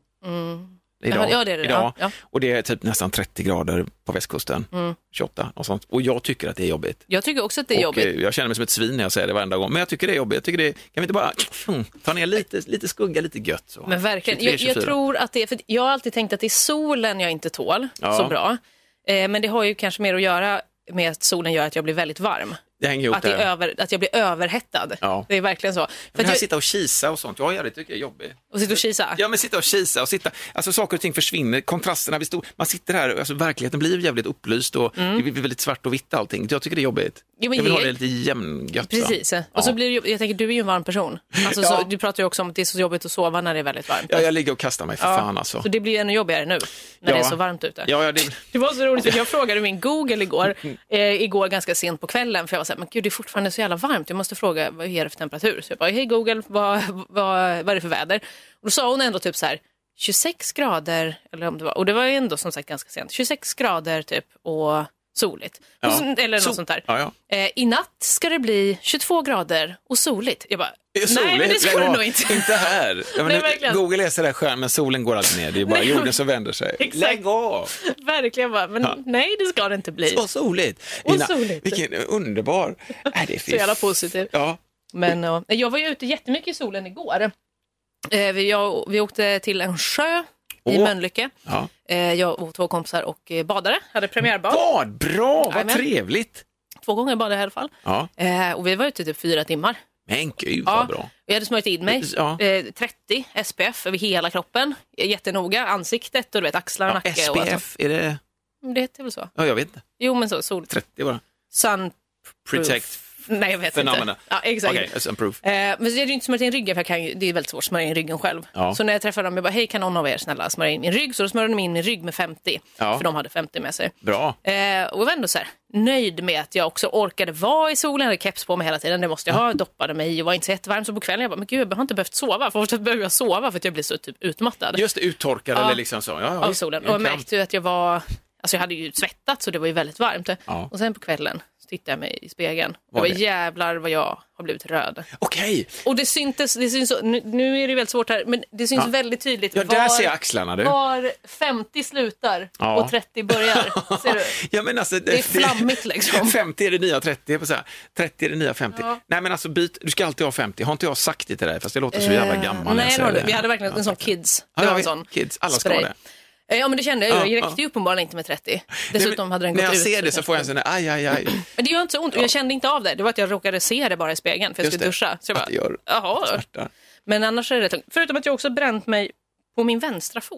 A: Mm.
B: Idag.
A: Ja, det är det.
B: Idag.
A: Ja.
B: Och det är typ nästan trettio grader på västkusten. Mm. tjugoåtta och sånt. Och jag tycker att det är jobbigt.
A: Jag tycker också att det är
B: och
A: jobbigt.
B: Jag känner mig som ett svin när jag säger det varenda gång. Men jag tycker det är jobbigt. Jag tycker det är, kan vi inte bara ta ner lite, lite skugga, lite gött. Så.
A: Men verkligen. tjugotre, jag, jag tror att det är, för jag har alltid tänkt att det är solen jag inte tål
B: ja.
A: så bra. Eh, men det har ju kanske mer att göra med att solen gör att jag blir väldigt varm.
B: Det hänger ihop
A: att, det är över, att jag blir överhettad. Ja. Det är verkligen så.
B: För att jag sitta och kisa och sånt, jag, jag tycker det är jobbigt.
A: Och sitta och kisa?
B: Ja, men sitta och kisa och sitta. Alltså saker och ting försvinner, kontrasterna blir stor. Man sitter här, alltså verkligheten blir jävligt upplyst och mm. det blir väldigt svart och vitt allting. Jag tycker det är jobbigt. Jo, men jag vill jag... ha det lite jämngött.
A: Precis. Ja. Och så blir det, jag tänker, du är ju en varm person. Alltså, ja. så, du pratar ju också om att det är så jobbigt att sova när det är väldigt varmt.
B: Ja, jag ligger och kastar mig för ja. fan alltså.
A: Så det blir ännu jobbigare nu när ja. det är så varmt ute.
B: Ja, ja, det...
A: det var så roligt, för jag frågade min Google igår, eh, igår ganska sent på kvällen, för jag var så här, men gud, det är fortfarande så jävla varmt. Jag måste fråga, vad är det för temperatur? Så jag bara, hej Google, vad, vad, vad är det för väder? Och då sa hon ändå typ så här, tjugosex grader, eller om det var, och det var ju ändå som sagt ganska sent, tjugosex grader typ och soligt. Ja. Och så, eller något so- sånt där.
B: Ja, ja.
A: Eh, I natt ska det bli tjugotvå grader och soligt. Jag bara,
B: soligt?
A: nej men det ska det nog inte.
B: Inte här. Ja, men
A: nej,
B: nu, Google läser där skärmen, men solen går alltid ner. Det är bara nej, jorden som vänder sig.
A: Exakt.
B: Lägg av!
A: Verkligen bara, men ja. nej det ska det inte bli.
B: Så soligt.
A: Och soligt.
B: Vilken underbar. Nej, det är
A: så jävla positiv.
B: Ja.
A: Men uh, jag var ju ute jättemycket i solen igår. Eh, vi, jag, vi åkte till en sjö i oh. Mölnlycke. Ja. Eh, jag och två kompisar och eh, badare. Hade premiärbad.
B: Bad, bra, vad Amen. Trevligt.
A: Två gånger badade i alla fall. Ja. Eh, och vi var ute typ fyra timmar.
B: Men gud, vad
A: ja.
B: bra.
A: Vi hade smörjt in mig. Ja. Eh, trettio S P F över hela kroppen. Jättenoga. Ansiktet och du vet, axlar och ja, nacke.
B: S P F,
A: och
B: är det?
A: Det heter väl så?
B: Ja, jag vet inte.
A: Jo, men så. Sol.
B: trettio bara.
A: Sun
B: Protect.
A: Nej, jag vet
B: Phenomena.
A: inte. Ja, exakt.
B: Okay, eh,
A: men det är ju inte smörjt in ryggen, för jag kan ju, det är väldigt svårt att smörja in ryggen själv. Ja. Så när jag träffade dem, jag bara, hej, kan någon av er snälla smörja in min rygg? Så då smörjade de in min rygg med femtio. Ja. För de hade femtio med sig.
B: Bra.
A: Eh, och jag var ändå så här, nöjd med att jag också orkade vara i solen. Jag hade keps på mig hela tiden. Det måste jag ha. Jag doppade mig och var inte så jättevarm. Så på kvällen jag bara, men gud, jag har inte behövt sova. För först behöver jag sova för att jag blir så typ utmattad.
B: Just det, uttorkad ja. eller liksom så. Ja, ja,
A: av solen. Och jag märkte ju att jag var... Alltså jag hade ju svettat så det var ju väldigt varmt. Ja. Och sen på kvällen så tittade jag mig i spegeln. Var det var jävlar vad jag har blivit röd.
B: Okej. Okay.
A: Och det syntes, det syns, nu, nu är det väldigt svårt här, men det syns ja. väldigt tydligt.
B: Ja, där var, ser axlarna du.
A: Var femtio slutar ja. och trettio börjar. Ser du?
B: Ja, men alltså, det,
A: det är flammigt liksom.
B: femtio är det nya trettio, på så här. trettio är det nya femtio. Ja. Nej men alltså byt, du ska alltid ha femtio. Har inte jag sagt det till dig? Fast det låter så jävla gammal.
A: Nej, det vi hade verkligen ja, en sån kids. Det
B: ja,
A: var en sån
B: kids, alla ska ha det.
A: Ja, men det kände jag. Jag räckte ju uppenbarligen inte med trettio. Dessutom hade den gått ut.
B: När jag ser det så får jag en sån där, aj, aj, aj.
A: Men det gör inte så ont. Jag kände inte av det. Det var att jag råkade se det bara i spegeln. För jag skulle duscha. Så jag bara,
B: gör
A: jaha. Men annars är det rätt lugnt. Förutom att jag också bränt mig på min vänstra fot.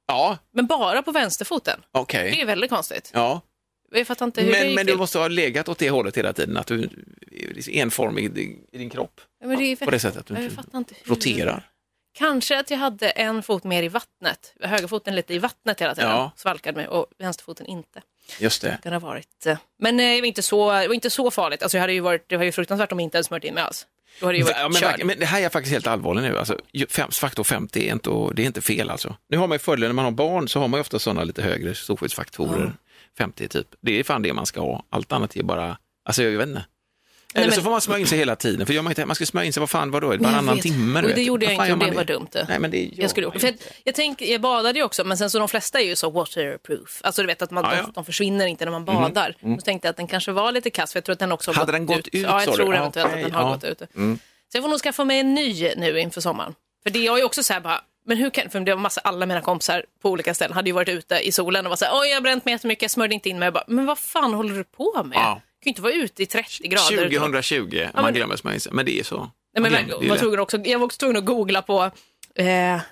B: Ja.
A: Men bara på vänsterfoten.
B: Okej.
A: Det är väldigt konstigt.
B: Ja.
A: Jag fattar inte hur
B: men
A: det gick
B: men du
A: till.
B: måste ha legat åt det hållet hela tiden, att du är enformig i, i din kropp.
A: Ja, men det är,
B: på det sättet att du
A: jag
B: inte
A: fattar inte hur.
B: roterar.
A: Kanske att jag hade en fot mer i vattnet. Högerfoten lite i vattnet hela tiden.
B: Ja.
A: Svalkad med och vänsterfoten inte.
B: Just det.
A: Det har varit. Men eh, det var inte så, det var inte så farligt. Alltså jag hade ju varit, det var ju fruktansvärt om jag inte hade smört in mig alls. Då hade det ju varit
B: Ja, men,
A: körd.
B: men det här är faktiskt helt allvarligt nu. Alltså, fem, faktor femtio är inte, det är inte fel alltså. Nu har man ju fördelen när man har barn, så har man ju ofta sådana lite högre storskyddsfaktorer. Mm. femtio typ. Det är fan det man ska ha. Allt annat är bara, alltså jag vet inte. Eller Nej, men... så får man smörja in sig hela tiden. För jag man, inte, man ska smörja in sig, vad fan var då? Varannan timme.
A: Och det gjorde jag inte och det var dumt.
B: Nej, men det jag,
A: jag, skulle, för jag, jag, tänk, jag badade ju också, men sen så de flesta är ju så waterproof. Alltså du vet att man, ah, ja. de, de försvinner inte när man badar. Mm. Mm. Så tänkte jag att den kanske var lite kass, för jag tror att den också har
B: Hade
A: gått
B: den gått ut. ut
A: ja, jag tror
B: ah,
A: eventuellt
B: okay.
A: att den har
B: ah.
A: gått ut.
B: Mm.
A: Så jag får nog skaffa mig en ny nu inför sommaren. För det är ju också så här bara, men hur kan, för det var massa, alla mina kompisar på olika ställen hade ju varit ute i solen och var så här, oj jag har bränt mig jättemycket, jag smörjde inte in mig. Jag bara, men vad fan håller du på med?
B: Ah.
A: Du kan inte vara ute i trettio grader.
B: tjugohundratjugo, ja, man men, glömmer smörja in sig, men det är så.
A: Nej, men glömmer, var tvungen också, jag var också tvungen att googla på eh, eh,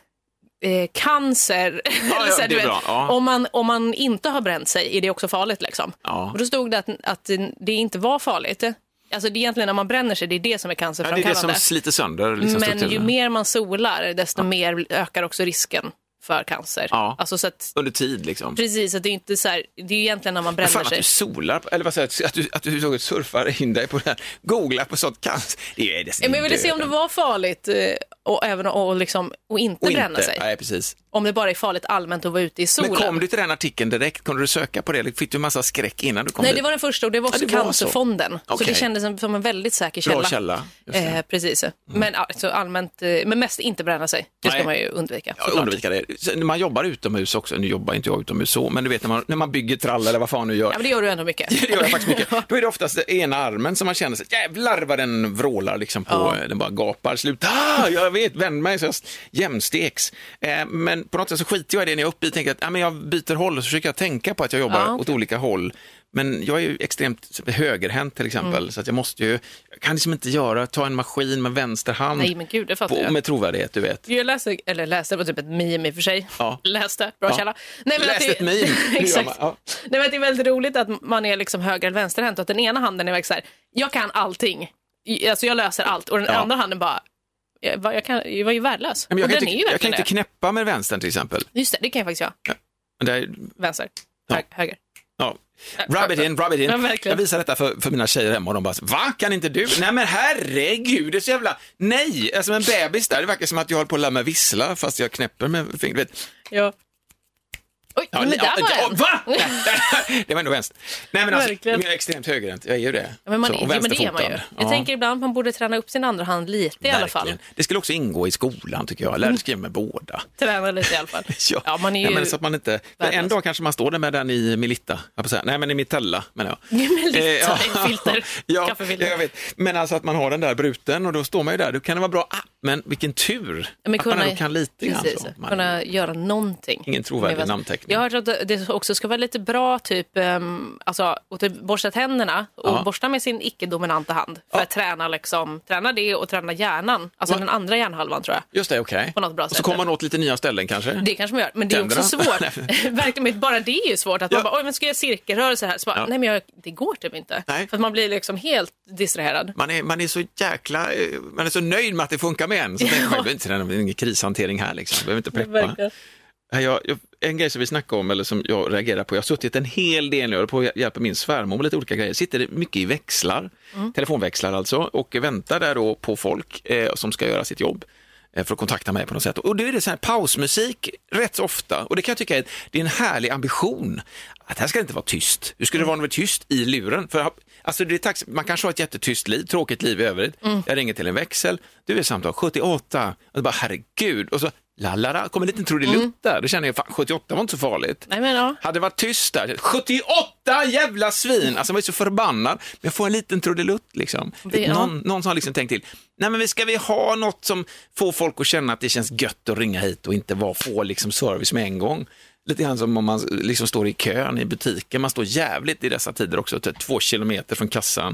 A: cancer.
B: Ja, ja, det är bra. Ja.
A: om, man, om man inte har bränt sig är det också farligt liksom. Ja. Och då stod det att, att det inte var farligt. Alltså det är egentligen när man bränner sig, det är det som är cancerframkallande.
B: Ja, det är det som sliter sönder liksom,
A: men ju mer man solar, desto ja. mer ökar också risken för cancer.
B: Ja.
A: Alltså så att,
B: under tid liksom.
A: Precis, att det är inte så här, det är egentligen när man bränner
B: fan,
A: sig.
B: Att du solar, eller vad säger att du att du såg surfar in dig på det här, googla på sånt cancer. Det är det.
A: Ja, men jag ville se om det var farligt och även och liksom och inte och bränna inte. sig.
B: Nej, precis.
A: Om det bara är farligt allmänt att vara ute i solen.
B: Men kom du till den artikeln direkt? Kunde du söka på det? Eller fick du en massa skräck innan du kom?
A: Nej,
B: dit?
A: det var den första och det var också ja, det var Cancerfonden. Så,
B: okay.
A: så det kändes som, som en väldigt säker källa.
B: Bra källa.
A: Eh, precis. Mm. Men alltså, allmänt, men mest inte bränna sig. Det ska Nej. man ju undvika.
B: Ja, undvika det. När man jobbar utomhus också, nu jobbar inte jag utomhus så, men du vet när man, när man bygger trall eller vad fan nu gör.
A: Ja, men det gör du ändå mycket.
B: det gör jag faktiskt mycket. Då är det oftast ena armen som man känner sig, jävlar vad den vrålar liksom på, ja. den bara gapar, sluta, ah, jag vet, vänd mig så jag jämsteks. Eh, men på något sätt så skiter jag i det när jag är uppe i, tänker att ja, men jag byter håll och så försöker jag tänka på att jag jobbar ja, okay. åt olika håll. Men jag är ju extremt högerhänt till exempel, mm. så att jag måste ju, jag kan liksom inte göra, ta en maskin med vänster hand.
A: Nej, men gud, det fattar
B: på,
A: jag.
B: Med trovärdighet, du vet.
A: Jag läste, eller läste på typ ett meme i och för sig. Ja. Läste, bra ja. källa. Nej, men
B: läste
A: det,
B: ett meme.
A: Exakt.
B: Ja.
A: Nej, men det är väldigt roligt att man är liksom höger eller vänsterhänt och att den ena handen är verkligen så här, jag kan allting. Alltså jag löser allt. Och den ja. andra handen bara, jag, jag, kan, jag var ju värdelös.
B: Men jag,
A: och
B: kan
A: den
B: inte,
A: är ju
B: jag kan inte knäppa med vänstern till exempel.
A: Just det, det kan jag faktiskt göra.
B: Ja. Men det är...
A: Vänster,
B: ja.
A: Hö- höger.
B: Ja. Rub it in, rub it in.
A: Ja,
B: jag visar detta för, för mina tjejer hemma och de bara, va, kan inte du? Nej men herregud, det är så jävla, nej, alltså en bebis där, det verkar som att jag håller på att lära mig vissla fast jag knäpper med fingret.
A: Ja. Oj, ja, men där
B: ja,
A: var
B: ja,
A: en.
B: Va? Det var ändå vänster. Nej men alltså,
A: Verkligen.
B: jag är extremt högerhänt, jag är ju det.
A: Ja, men man,
B: så,
A: ja, men det är man ju. Jag
B: ja.
A: tänker ibland att man borde träna upp sin andra hand lite Verkligen. i alla fall.
B: Det skulle också ingå i skolan tycker jag, lära skriva med båda.
A: Träna lite i alla fall.
B: ja.
A: ja, man är ju...
B: Nej, men så att man inte, en dag kanske man står där med den i Melitta, jag får säga. Nej men i Mitella, men ja.
A: Melitta, eh, ja. filter,
B: ja,
A: kaffefilter.
B: Jag vet. Men alltså att man har den där bruten och då står man ju där, då kan det vara bra, ah, men vilken tur
A: men
B: att
A: kunna,
B: man ändå kan lite grann
A: precis,
B: så. Man,
A: kunna göra någonting.
B: Ingen trovärdig namnteckning.
A: Jag har hört att det också ska vara lite bra typ, um, alltså, och typ borsta tänderna och ja. borsta med sin icke-dominanta hand för ja. att träna, liksom, träna det och träna hjärnan, alltså Va? den andra hjärnhalvan tror jag.
B: Just det, okej. Okay.
A: På något bra
B: och
A: sätt.
B: så kommer man åt lite nya ställen kanske.
A: Det kanske man gör, men det är också svårt. Verkligen, bara det är ju svårt att ja. man bara, oj men ska jag cirkelrörelser här? Så bara, ja. nej men jag, det går typ inte. Nej. För att man blir liksom helt distraherad.
B: Man är, man är så jäkla, man är så nöjd med att det funkar med en. Så ja. tänker man, inte det är ingen krishantering här liksom. Jag behöver inte preppa. Jag, jag, en grej som vi snackar om, eller som jag reagerar på, jag har suttit en hel del nu på att hjälpa min svärmor med lite olika grejer. Sitter mycket i växlar, mm. telefonväxlar alltså, och väntar där då på folk eh, som ska göra sitt jobb eh, för att kontakta mig på något sätt. Och då är det så här pausmusik rätt ofta, och det kan jag tycka är, det är en härlig ambition att här ska det inte vara tyst. Hur skulle det vara när det var tyst i luren? För alltså det är tax- man kanske har ett jättetyst liv, tråkigt liv i övrigt. Mm. Jag ringer till en växel, du är samtal sjuttioåtta, och det bara herregud, och så lalala, kommer en liten trudelutt mm. där. Då känner jag, fan, sjuttioåtta var inte så farligt.
A: Nej, men ja.
B: Hade det varit tyst där, sjuttioåtta jävla svin! Alltså man är så förbannad. Men jag får en liten trudelutt liksom. Det, ja. någon, någon som har liksom tänkt till, nej men ska vi ha något som får folk att känna att det känns gött att ringa hit och inte bara få liksom service med en gång. Lite grann som om man liksom står i kön i butiken. Man står jävligt i dessa tider också, två kilometer från kassan. Så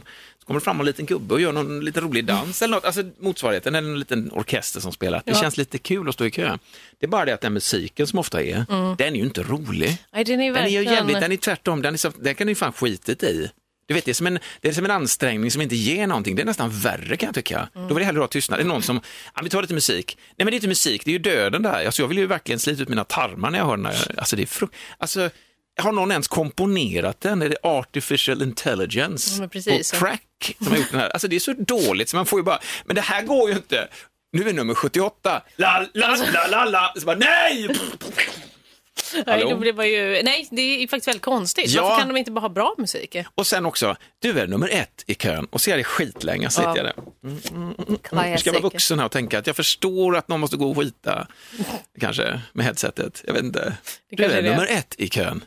B: kommer fram en liten gubbe och gör någon lite rolig dans eller något, alltså motsvarigheten eller en liten orkester som spelar. Det ja. känns lite kul att stå i kö. Det är bara det att den musiken som ofta är, mm. den är ju inte rolig.
A: Nej, den är verkligen...
B: Den är ju jävligt, den är tvärtom, den, är så, den kan du ju fan skitit i. Du vet, det är, som en, det är som en ansträngning som inte ger någonting. Det är nästan värre kan jag tycka. Mm. Då vill jag hellre ha tystnad. Det är någon som, ja, vi tar lite musik. Nej, men det är inte musik, det är ju döden där. Alltså, jag vill ju verkligen slita ut mina tarmar när jag hör den här. Alltså, det är fru- alltså, har någon ens komponerat den? Är det artificial intelligence?
A: Mm, precis,
B: på crack som har gjort den här? Alltså, det är så dåligt så man får ju bara, men det här går ju inte. Nu är nummer sjuttioåtta. La, la, la, la, la. Så bara, nej!
A: Nej, det var ju, nej, det är faktiskt väldigt konstigt. Ja. Varför kan de inte bara ha bra musik?
B: Och sen också, du är nummer ett i kön och ser det skitlänge, så ja. jag det. Mm, mm, mm, mm. Jag ska vara vuxen här och tänka att jag förstår att någon måste gå och skita, kanske med headsetet. Jag vet inte. Du är nummer ett i kön.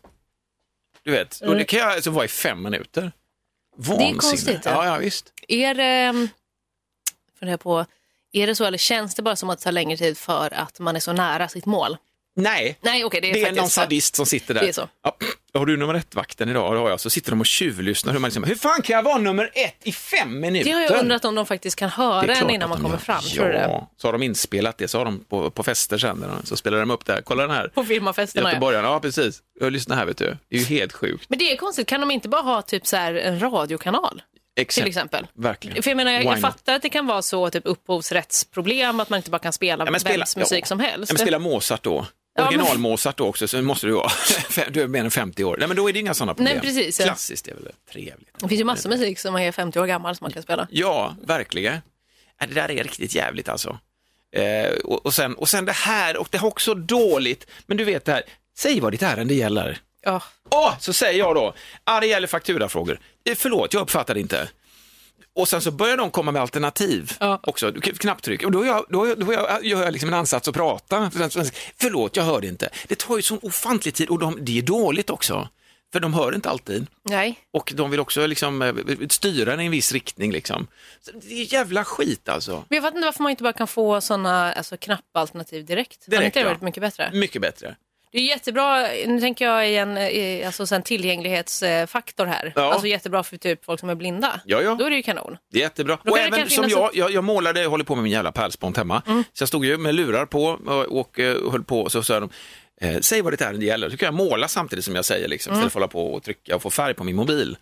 B: Du vet, och det kan jag alltså vara i fem minuter. Vansinne.
A: Det är konstigt.
B: Ja, ja, visst.
A: Är det, funderar på, är det så eller känns det bara som att det tar längre tid för att man är så nära sitt mål?
B: Nej,
A: Nej okay, det är,
B: det är någon sadist som sitter där.
A: Det är så.
B: Ja, har du nummer ett-vakten idag? Har jag, så sitter de och tjuvlyssnar. Hur, man liksom, hur fan kan jag vara nummer ett i fem minuter?
A: Det har jag undrat om de faktiskt kan höra en innan man kommer fram.
B: Ja,
A: tror du det?
B: Så har de inspelat det. Så har de på, på fester sen. Så spelar de upp det här. Kolla den här.
A: På firmafesterna,
B: Göteborgarna. Ja, precis. Jag lyssnar här, vet du. Det är ju helt sjukt.
A: Men det är konstigt. Kan de inte bara ha typ så här en radiokanal? Exakt. Till exempel.
B: Verkligen.
A: För jag menar, jag, jag fattar att det kan vara så typ upphovsrättsproblem, att man inte bara kan spela ja, spela, vems musik ja. som helst.
B: Ja, men spela Mozart då. Original ja, men... Mozart då också, så måste du vara du är mer än femtio år. Nej, men då är det inga sådana problem.
A: Nej, precis, ja.
B: Klassiskt är väl trevligt.
A: Det finns ju massor med musik som är femtio år gammal som man kan spela.
B: Ja, verkligen. Ja, det där är riktigt jävligt alltså. Eh, och, och, sen, och sen det här, och det är också dåligt. Men du vet det här, säg vad ditt ärende gäller.
A: Ja.
B: Åh, så säger jag då, ja, det gäller fakturafrågor. Eh, förlåt, jag uppfattar det inte. Och sen så börjar de komma med alternativ ja. också, knapptryck. Och då, jag, då, då jag, gör jag liksom en ansats att prata. Förlåt, jag hör det inte. Det tar ju sån ofantlig tid och de, det är dåligt också. För de hör inte alltid.
A: Nej.
B: Och de vill också liksom styra den i en viss riktning. Liksom. Så det är jävla skit alltså.
A: Men jag vet inte varför man inte bara kan få såna alltså, knappalternativ direkt.
B: Direkt,
A: inte det
B: ja.
A: varit mycket bättre?
B: Mycket bättre.
A: Det är jättebra, nu tänker jag i en i, alltså, så en tillgänglighetsfaktor här. Ja. Alltså jättebra för typ folk som är blinda.
B: Ja, ja.
A: Då är det ju kanon.
B: Det är jättebra. Och även som jag, jag, jag målade, håller på med min jävla pärlspont hemma. Mm. Så jag stod ju med lurar på och, och, och höll på och så sa de, eh, säg vad det är det gäller. Så kan jag måla samtidigt som jag säger liksom, mm. istället för att hålla på och trycka och få färg på min mobil.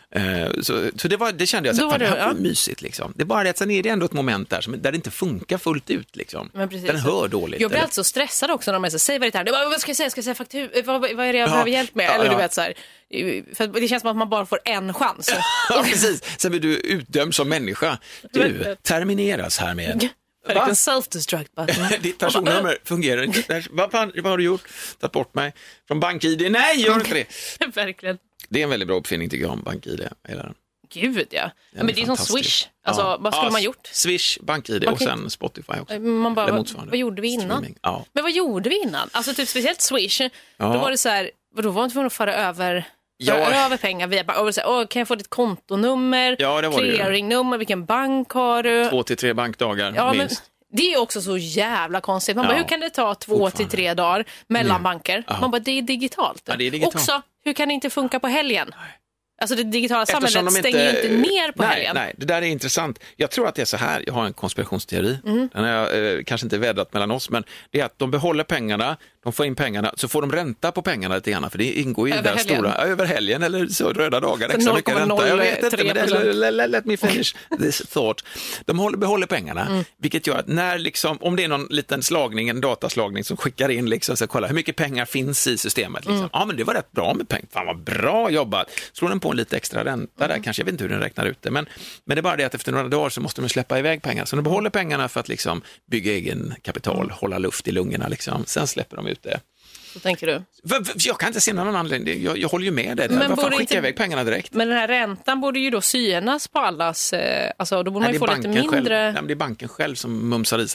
B: Så, så det, var, det kände jag så att det här var mysigt liksom. Det är bara det att sen är det ändå ett moment där, som, där det inte funkar fullt ut liksom. Den hör dåligt.
A: Jag blir eller? alltså stressad också när de säger, säg vad det är. Vad ska jag säga? Ska jag säga faktur? Vad, vad är det jag ja. behöver hjälp med? Ja, eller ja. du vet så här. För det känns som att man bara får en chans.
B: Ja, precis. Sen blir du utdömd som människa. Du termineras här med.
A: Va? En self-destruct button.
B: Ditt personnummer fungerar inte. Vad, fan, vad har du gjort? Tagit bort mig från BankID? Nej, gör inte det.
A: Verkligen.
B: Det är en väldigt bra uppfinning tycker jag om BankID. Hela den.
A: Gud, ja. Men det är som Swish. Alltså, ja. vad skulle ja, man gjort?
B: Swish, BankID och sen Spotify också.
A: Man bara, vad, vad gjorde vi innan?
B: Ja.
A: Men vad gjorde vi innan? Alltså typ speciellt Swish. Ja. Då var det så här, då var man tvungen att föra över... Ja. över pengar via bara, och så, åh, kan jag få ditt kontonummer?
B: Ja, det var det.
A: Clearingnummer, vilken bank har du?
B: Två till tre bankdagar
A: ja,
B: minst.
A: Men... Det är också så jävla konstigt. Man ja, bara, hur kan det ta två till tre dagar mellan mm. banker? Ja. Man bara, det är digitalt.
B: Ja, det är digitalt.
A: Också, hur kan det inte funka på helgen? Nej. Alltså det digitala
B: Eftersom
A: samhället
B: de
A: stänger inte, inte ner på
B: nej,
A: helgen.
B: Nej, det där är intressant. Jag tror att det är så här, jag har en konspirationsteori. Mm. Den har jag eh, kanske inte vädrat mellan oss, men det är att de behåller pengarna, de får in pengarna, så får de ränta på pengarna lite grann, för det ingår ju över där helgen. Stora, över helgen eller så röda dagar, så extra mycket ränta. Jag vet inte, men det, let, let me finish this thought. De håller, behåller pengarna, mm. vilket gör att när liksom, om det är någon liten slagning, en dataslagning som skickar in liksom, så kolla hur mycket pengar finns i systemet. Liksom. Mm. Ja, men det var rätt bra med pengar. Fan vad bra jobbat. Slår den på en lite extra ränta. Där, mm. kanske, jag vet inte hur den räknar ut det, men, men det är bara det att efter några dagar så måste de släppa iväg pengar, så de behåller pengarna för att liksom bygga egen kapital, mm. hålla luft i lungorna liksom. Sen släpper de ut det.
A: Så tänker du?
B: Jag kan inte se någon anledning, jag, jag håller ju med det där. Men varför skicka inte... iväg pengarna direkt?
A: Men den här räntan borde ju då synas på allas, alltså då borde man ju få lite mindre...
B: Själv. Nej, men det är banken själv som mumsar i sig det.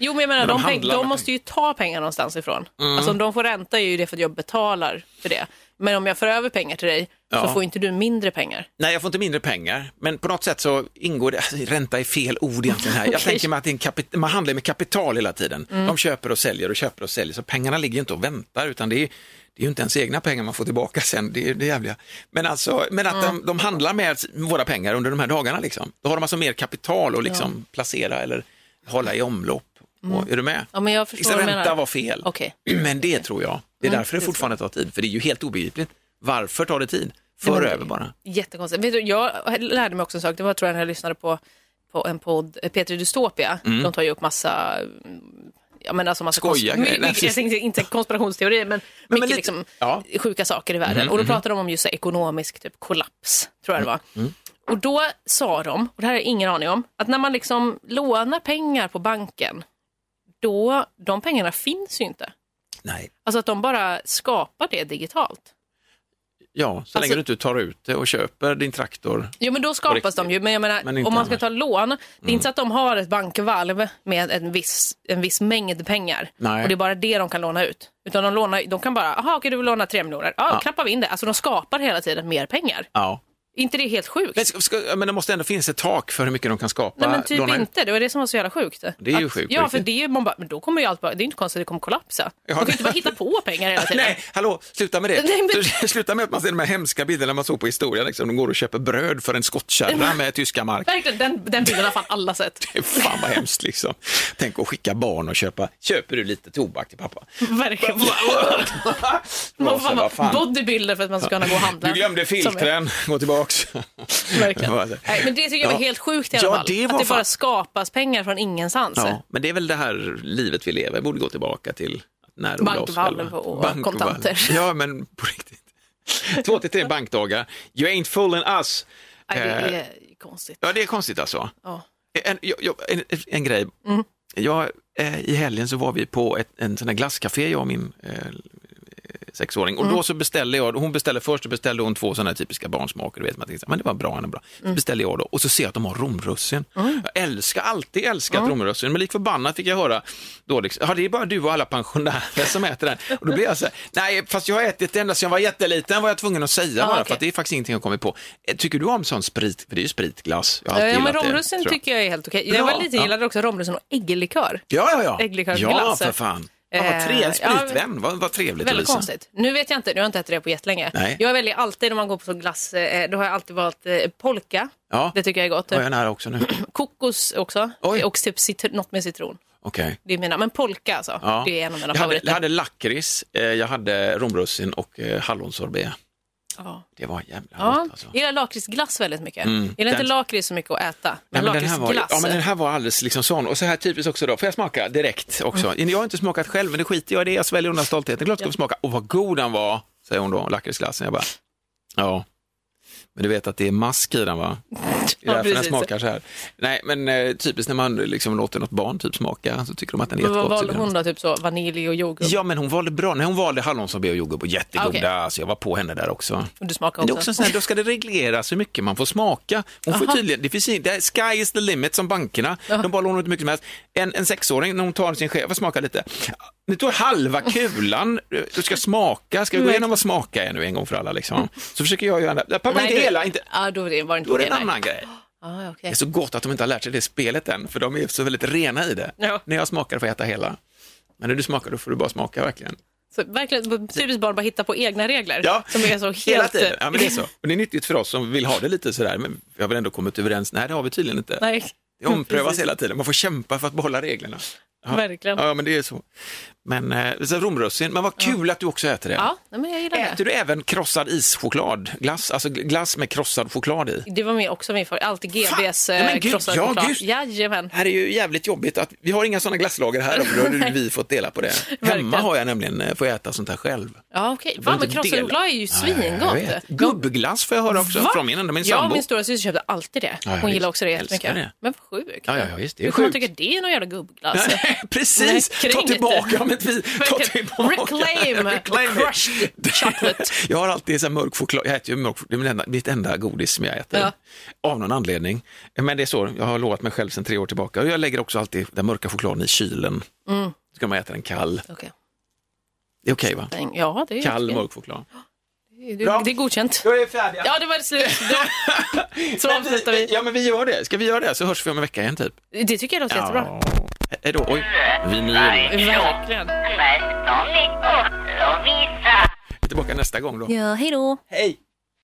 A: Jo, men jag menar,
B: Men de
A: de, peng-
B: handlar
A: de
B: med
A: måste ju ta pengar någonstans ifrån. Mm. Alltså om de får ränta är ju det för att jag betalar för det. Men om jag får över pengar till dig
B: Ja.
A: så får inte du mindre pengar.
B: Nej, jag får inte mindre pengar, men på något sätt så ingår det, alltså, ränta är fel ord egentligen här. Jag
A: Okej.
B: tänker mig att det är en kapit- man handlar med kapital hela tiden. De köper och säljer och köper och säljer, så pengarna ligger ju inte och väntar, utan det är, det är ju inte ens egna pengar man får tillbaka sen, det är det jävliga. Men, alltså, men att de, de handlar med våra pengar under de här dagarna, liksom. Då har de alltså mer kapital att liksom placera eller hålla i omlopp. Och, är du med?
A: Ja, men jag förstår
B: Så
A: vad du
B: ränta
A: menar.
B: var fel.
A: Okej.
B: Men det tror jag. Det är
A: Mm,
B: därför det
A: det
B: fortfarande tar tid, för det är ju helt obegripligt. Varför tar det tid?
A: Nej,
B: För
A: men-
B: över bara.
A: Jättekonstigt. Vet du, jag lärde mig också en sak. Det var, tror jag, när jag lyssnade på, på en podd, Petri Dystopia. De tar ju upp massa... Ja, men alltså massa
B: Skoja
A: konst-
B: grejer.
A: my- mycket, jag tänkte inte konspirationsteorier, men,
B: men
A: mycket
B: lite-
A: liksom,
B: ja.
A: sjuka saker i världen. Och då pratade de om just så här, ekonomisk typ, kollaps, tror jag det var. Och då sa de, och det här har jag ingen aning om, att när man liksom lånar pengar på banken, då, de pengarna finns ju inte.
B: Nej.
A: Alltså att de bara skapar det digitalt.
B: Ja, så länge
A: Alltså-
B: du inte tar ut det och köper din traktor.
A: Jo, men då skapas de ju. Men jag menar,
B: Men inte
A: om man ska
B: annars.
A: ta lån, det är inte så att de har ett bankvalv med en viss, en viss mängd pengar.
B: Nej.
A: Och det är bara det de kan låna ut. Utan de, lånar, de kan bara, aha, okej, du vill låna tre miljoner. Ja,
B: Ja.
A: knappar vi in det. Alltså de skapar hela tiden mer pengar.
B: Ja.
A: inte det helt sjukt?
B: Men, ska, ska, men det måste ändå finnas ett tak för hur mycket de kan skapa.
A: Nej, men typ
B: låna ut.
A: inte. Det var det som var så jävla sjukt.
B: Det är ju
A: att,
B: sjukt,
A: Ja,
B: riktigt.
A: för det är ju, man bara, men då kommer ju allt bara, det är inte konstigt att det kommer kollapsa.
B: Ja,
A: Man kan ju inte bara hitta på pengar hela tiden.
B: Nej, hallå, sluta med det.
A: Nej, men-
B: Sluta med att man ser de här hemska bilderna man såg på historien. Liksom. De går och köper bröd för en skottkärra med tyska mark.
A: Verkligen, den, den bilden har fan alla sett.
B: Det är fan vad hemskt liksom. Tänk att skicka barn och köpa. Köper du lite tobak till pappa?
A: Verkligen. Man får
B: vad fan.
A: vara bodybuilder för att man ska kunna gå och handla.
B: Du glömde filtren, gå tillbaks.
A: Verkligen.
B: Vad-
A: Nej, men det tycker jag var
B: Ja.
A: helt sjukt i alla
B: Ja,
A: fall.
B: det var
A: att det
B: fan-
A: bara skapas pengar från ingenstans.
B: Ja, men det är väl det här livet vi lever. Borde gå tillbaka till när
A: Bankvalv och kontanter.
B: Ja, men på riktigt. Två till tre bankdagar. You ain't fooling us.
A: Nej, det
B: Eh,
A: är konstigt.
B: Ja, det är konstigt alltså.
A: Ja.
B: En, jag, jag, en, en grej.
A: Mm.
B: Jag, eh, I helgen så var vi på ett, en sån här glasscafé, jag och min eh, sexåring. Och
A: Mm.
B: då så beställde jag, hon beställde först och beställde hon två sådana här typiska barnsmaker. Du vet, man tänkte, men det var bra, han är bra. Så
A: Mm.
B: beställde jag då och så ser jag att de har romrussin. Jag älskar, alltid älskat romrussin. Men lik förbannat fick jag höra då, liksom, ja, det är bara du och alla pensionärer som äter den. Och då blir jag så här, nej, fast jag har ätit det ända sedan jag var jätteliten, var jag tvungen att säga
A: Ja,
B: bara,
A: okej.
B: för att det är faktiskt ingenting jag kommit på. Eh, Tycker du om sån sprit? För det är ju spritglass. Jag har alltid
A: Ja, men
B: gillat det,
A: romrussin
B: tror jag.
A: tycker jag är helt okej.
B: Bra,
A: Jag var lite
B: ja.
A: gillade också romrussin och ägglikör.
B: Ja, ja, ja.
A: Ägglikörglass.
B: Ja, för fan. Ja, vad
A: Eh,
B: trevligt,
A: ja,
B: spritvän. Vad, vad trevligt,
A: Väldigt
B: Lovisa.
A: konstigt. Nu vet jag inte, nu har jag inte ätit det på jättelänge.
B: Nej.
A: Jag väljer alltid när man går på så glass, eh, då har jag alltid valt eh, polka.
B: Ja,
A: Det tycker jag är gott.
B: var jag nära också nu.
A: Kokos också.
B: Oj.
A: Och typ citr- något med citron.
B: Okej.
A: Det är mina, men polka alltså.
B: Ja.
A: Det är en av mina
B: Jag hade,
A: favoriter.
B: jag hade lakrits, eh, jag hade romrussin och eh, hallonsorbet.
A: Ja.
B: Det var jävla
A: Ja,
B: gott alltså.
A: jag gillar lakritsglass väldigt mycket.
B: Mm,
A: Jag gillar
B: den-
A: inte lakrits så mycket att äta. Men,
B: Nej, men den här var,
A: lakritsglass.
B: ja, men den här var alldeles liksom sån. Och så här typiskt också då. Får jag smaka direkt också? Jag har inte smakat själv, men det skiter jag i det. Jag sväljer undan stoltheten. Klart ska
A: Ja.
B: få smaka. Och vad god den var, säger hon då, lakritsglassen. Jag bara, ja. Men du vet att det är mask i den, va? Det är
A: Ja,
B: därför den
A: precis.
B: smakar så här. Nej, men eh, typiskt när man liksom låter något barn typ smaka så tycker de att den är
A: Men vad
B: jättegott.
A: valde hon då? Typ så vanilj och jordgubb?
B: Ja, men hon valde bra. Nej, hon valde hallonsorbet och jordgubb och jättegoda.
A: Ah, okej.
B: Så jag var på henne där också.
A: Och du smakar
B: Men det är
A: också?
B: också så här, då ska det regleras hur mycket man får smaka. Hon får
A: Aha.
B: tydligen, det finns in, det är, sky is the limit som bankerna. De bara lånar ut mycket som helst. En, en sexåring, när hon tar sin chef och smakar lite. Nu tar halva kulan, du ska smaka. Ska vi gå igenom vad smaka är nu en gång för alla liksom. Så försöker jag göra det. Pappa,
A: Nej,
B: inte
A: du-
B: hela, inte.
A: Ja, då var det var det inte
B: Då är det en
A: nej.
B: annan grej.
A: Ah,
B: Det
A: okej.
B: är så gott att de inte har lärt sig det spelet än, för de är så väldigt rena i det.
A: Ja.
B: När jag smakar får jag äta hela. Men när du smakar, då får du bara smaka verkligen.
A: Så verkligen, typiskt barn bara hitta på egna regler.
B: Ja,
A: som är så helt...
B: hela tiden. Ja, men det är så. Och det är nyttigt för oss som vill ha det lite sådär, men vi har väl ändå kommit överens. Nej, det har vi tydligen inte.
A: Nej.
B: Det omprövas
A: Precis.
B: hela tiden. Man får kämpa för att behålla reglerna. Ja.
A: Verkligen.
B: Ja, men det är så. Men eh, så romrussin, men vad kul att du också äter det.
A: Ja, nej, men jag gillar det.
B: Äter du även krossad ischoklad? Glass, alltså glass med krossad choklad i?
A: Det var med också min favorit. Alltid G B:s
B: Fan! Ja, men
A: eh,
B: gud,
A: krossade
B: ja,
A: choklad.
B: gud.
A: Jajamän.
B: Här är ju jävligt jobbigt att vi har inga sådana glasslager här, för då hade vi fått dela på det. Hemma
A: Verkligen.
B: har jag nämligen, eh, får jag äta sånt här själv.
A: Ja, okej.
B: får
A: Fan, men
B: inte
A: krossad
B: dela.
A: choklad är ju
B: Ja, jag
A: svingott.
B: vet. Gubbglass får jag höra också
A: Va?
B: från min enda, min
A: Ja,
B: sambo.
A: min stora syster köpte alltid det.
B: Ja,
A: Hon
B: jag
A: gillar också det
B: älskar
A: jättemycket.
B: det.
A: Men vad sjukt.
B: Ja, ja, ja, visst, det är
A: Hur kan man
B: sjukt.
A: tycka det är någon jävla gubbglass?
B: Precis,
A: Nej,
B: ta
A: kring
B: tillbaka med vi, ta tillbaka.
A: Reclaim,
B: Reclaim
A: the crushed chocolate.
B: Jag har alltid så här mörk choklad, jag äter ju mörk choklad, det är mitt enda, mitt enda godis som jag äter.
A: Ja.
B: Av någon anledning. Men det är så, jag har lovat mig själv sedan tre år tillbaka. Och jag lägger också alltid den mörka chokladen i kylen.
A: Mm.
B: Ska man äta den kall.
A: Okay.
B: Det är okej, va?
A: Ja, det är
B: kall
A: okej.
B: mörk choklad.
A: Det, det, det är godkänt.
B: Då är vi färdiga.
A: Ja, det var det slut. Då, så avslutar vi.
B: Ja, men vi gör det. Ska vi göra det så hörs vi om en vecka igen typ.
A: Det tycker jag låter
B: Ja.
A: jättebra.
B: Hej då, oj. Vinyl.
A: Verkligen.
C: De fick bort och visa.
B: Vi är tillbaka nästa gång då.
A: Ja, hej då.
B: Hej.